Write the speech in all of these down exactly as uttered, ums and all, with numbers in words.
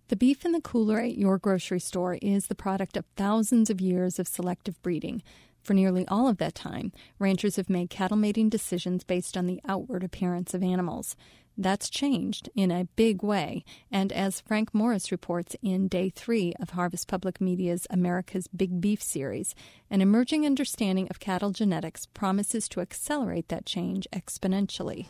The beef in the cooler at your grocery store is the product of thousands of years of selective breeding. For nearly all of that time, ranchers have made cattle mating decisions based on the outward appearance of animals. That's changed in a big way, and as Frank Morris reports in Day three of Harvest Public Media's America's Big Beef series, an emerging understanding of cattle genetics promises to accelerate that change exponentially.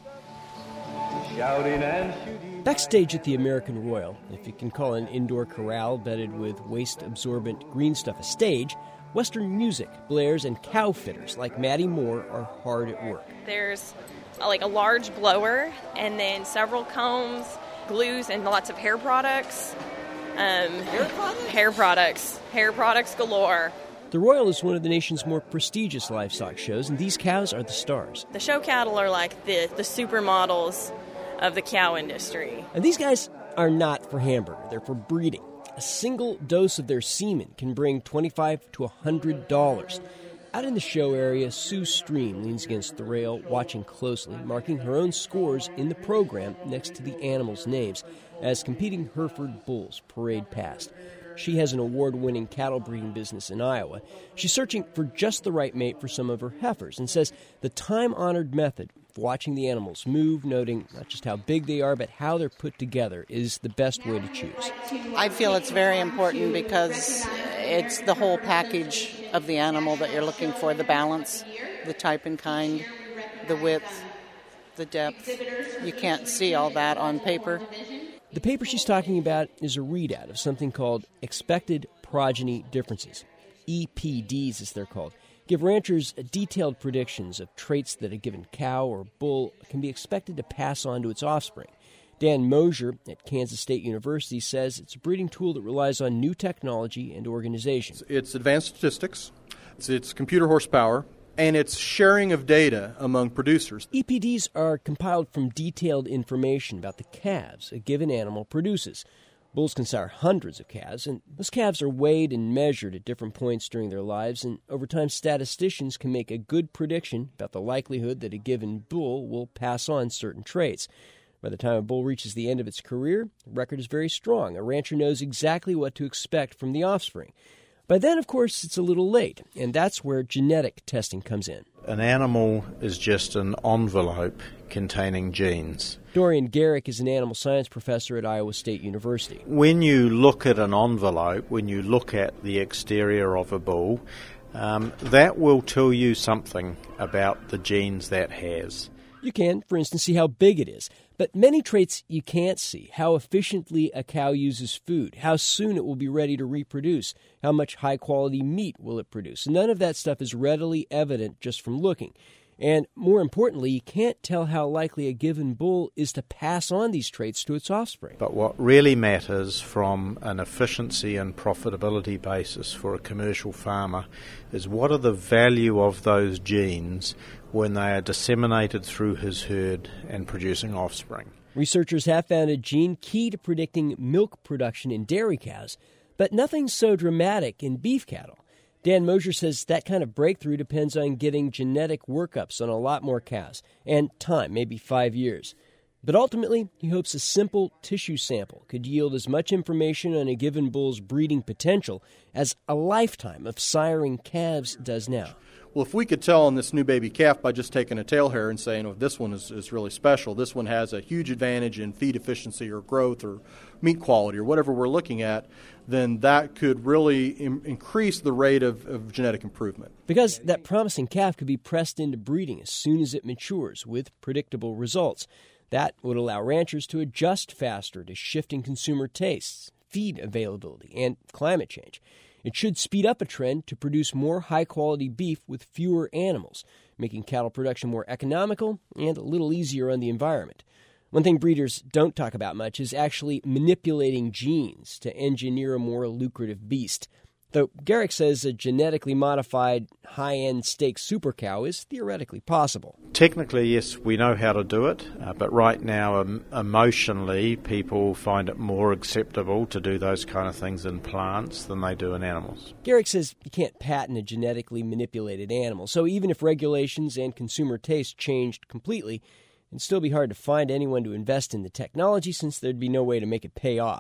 Backstage at the American Royal, if you can call an indoor corral bedded with waste-absorbent green stuff a stage, Western music blares and cow fitters like Maddie Moore are hard at work. There's uh, like a large blower and then several combs, glues, and lots of hair products. Um, hair products? Hair products. Hair products galore. The Royal is one of the nation's more prestigious livestock shows, and these cows are the stars. The show cattle are like the, the supermodels of the cow industry. And these guys are not for hamburger, they're for breeding. A single dose of their semen can bring twenty-five dollars to one hundred dollars. Out in the show area, Sue Stream leans against the rail, watching closely, marking her own scores in the program next to the animals' names as competing Hereford bulls parade past. She has an award-winning cattle breeding business in Iowa. She's searching for just the right mate for some of her heifers and says the time-honored method of watching the animals move, noting not just how big they are, but how they're put together, is the best way to choose. I feel it's very important because it's the whole package of the animal that you're looking for, the balance, the type and kind, the width, the depth. You can't see all that on paper. The paper she's talking about is a readout of something called Expected Progeny Differences. E P Ds, as they're called, give ranchers detailed predictions of traits that a given cow or bull can be expected to pass on to its offspring. Dan Mosier at Kansas State University says it's a breeding tool that relies on new technology and organization. It's advanced statistics, it's, it's computer horsepower, and it's sharing of data among producers. E P Ds are compiled from detailed information about the calves a given animal produces. Bulls can sire hundreds of calves, and those calves are weighed and measured at different points during their lives, and over time statisticians can make a good prediction about the likelihood that a given bull will pass on certain traits. By the time a bull reaches the end of its career, the record is very strong. A rancher knows exactly what to expect from the offspring. By then, of course, it's a little late, and that's where genetic testing comes in. An animal is just an envelope containing genes. Dorian Garrick is an animal science professor at Iowa State University. When you look at an envelope, when you look at the exterior of a bull, um, that will tell you something about the genes that has. You can, for instance, see how big it is. But many traits you can't see: how efficiently a cow uses food, how soon it will be ready to reproduce, how much high-quality meat will it produce. None of that stuff is readily evident just from looking. And more importantly, you can't tell how likely a given bull is to pass on these traits to its offspring. But what really matters from an efficiency and profitability basis for a commercial farmer is what are the value of those genes when they are disseminated through his herd and producing offspring. Researchers have found a gene key to predicting milk production in dairy cows, but nothing so dramatic in beef cattle. Dan Mosier says that kind of breakthrough depends on getting genetic workups on a lot more cows, and time, maybe five years. But ultimately, he hopes a simple tissue sample could yield as much information on a given bull's breeding potential as a lifetime of siring calves does now. Well, if we could tell on this new baby calf by just taking a tail hair and saying, oh, this one is, is really special, this one has a huge advantage in feed efficiency or growth or meat quality or whatever we're looking at, then that could really im- increase the rate of, of genetic improvement. Because that promising calf could be pressed into breeding as soon as it matures with predictable results. That would allow ranchers to adjust faster to shifting consumer tastes, feed availability, and climate change. It should speed up a trend to produce more high-quality beef with fewer animals, making cattle production more economical and a little easier on the environment. One thing breeders don't talk about much is actually manipulating genes to engineer a more lucrative beast. Though Garrick says a genetically modified high-end steak super cow is theoretically possible. Technically, yes, we know how to do it, uh, but right now, um, emotionally, people find it more acceptable to do those kind of things in plants than they do in animals. Garrick says you can't patent a genetically manipulated animal, so even if regulations and consumer taste changed completely, it'd still be hard to find anyone to invest in the technology since there'd be no way to make it pay off.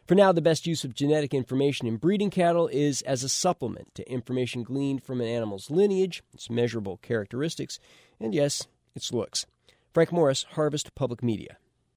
For now, the best use of genetic information in breeding cattle is as a supplement to information gleaned from an animal's lineage, its measurable characteristics, and yes, its looks. Frank Morris, Harvest Public Media.